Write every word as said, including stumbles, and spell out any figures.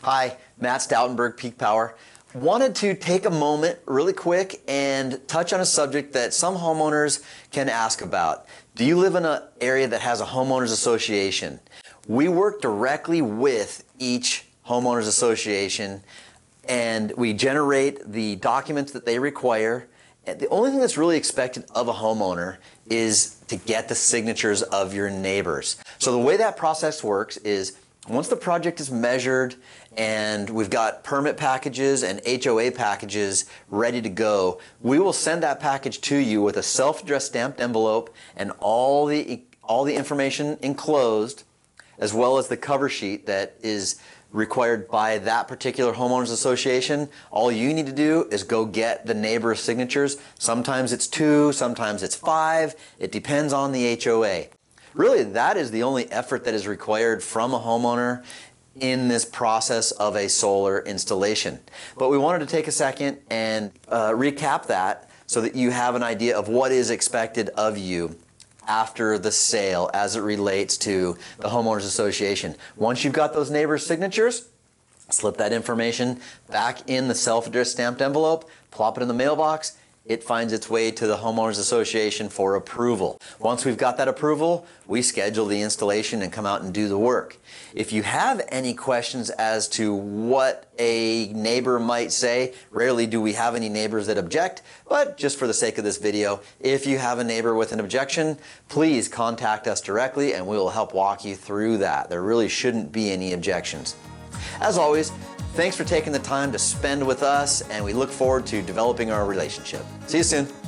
Hi, Matt Stoutenberg, Peak Power. Wanted to take a moment really quick and touch on a subject that some homeowners can ask about. Do you live in an area that has a homeowners association? We work directly with each homeowners association and we generate the documents that they require. And the only thing that's really expected of a homeowner is to get the signatures of your neighbors. So the way that process works is once the project is measured and we've got permit packages and H O A packages ready to go, we will send that package to you with a self-addressed stamped envelope and all the, all the information enclosed, as well as the cover sheet that is required by that particular homeowners association. All you need to do is go get the neighbor's signatures. Sometimes it's two, sometimes it's five. It depends on the H O A. Really, that is the only effort that is required from a homeowner in this process of a solar installation. But we wanted to take a second and uh, recap that so that you have an idea of what is expected of you after the sale as it relates to the homeowners association. Once you've got those neighbors' signatures, slip that information back in the self-addressed stamped envelope, plop it in the mailbox. It finds its way to the homeowners association for approval. Once we've got that approval, we schedule the installation and come out and do the work. If you have any questions as to what a neighbor might say, rarely do we have any neighbors that object, but just for the sake of this video, if you have a neighbor with an objection, please contact us directly and we will help walk you through that. There really shouldn't be any objections. As always, thanks for taking the time to spend with us, and we look forward to developing our relationship. See you soon.